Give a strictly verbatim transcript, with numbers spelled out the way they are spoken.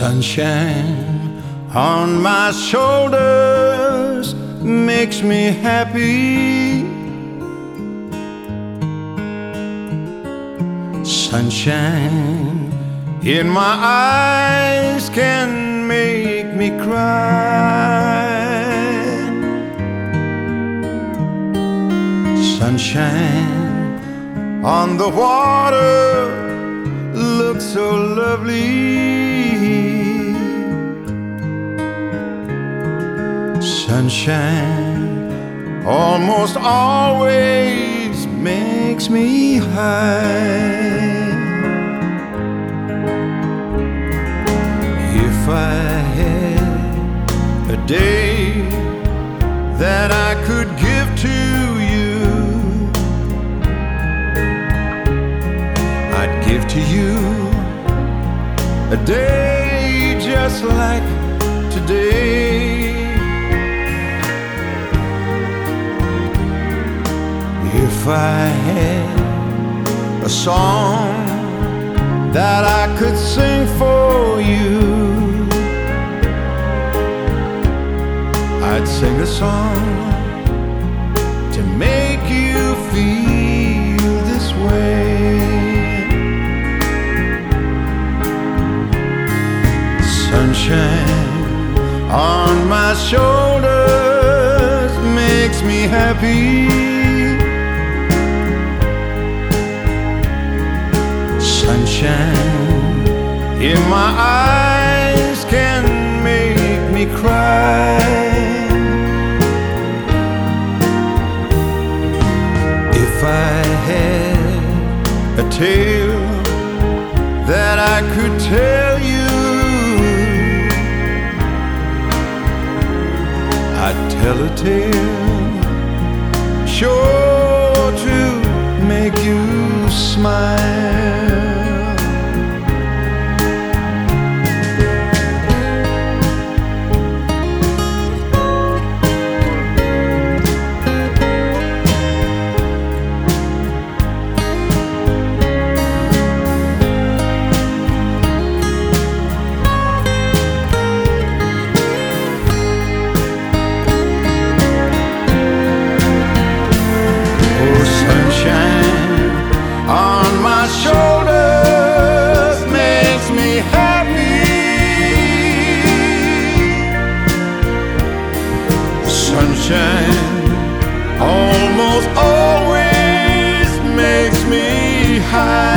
Sunshine on my shoulders makes me happy. Sunshine in my eyes can make me cry. Sunshine on the water looks so lovely. Sunshine almost always makes me high. If I had a day that I could give to you, I'd give to you a day just like today. If I had a song that I could sing for you, I'd sing a song to make you feel this way. Sunshine on my shoulders makes me happy. Sunshine in my eyes can make me cry. If I had a tale that I could tell you, I'd tell a tale sure to make you smile. Sunshine almost always makes me high.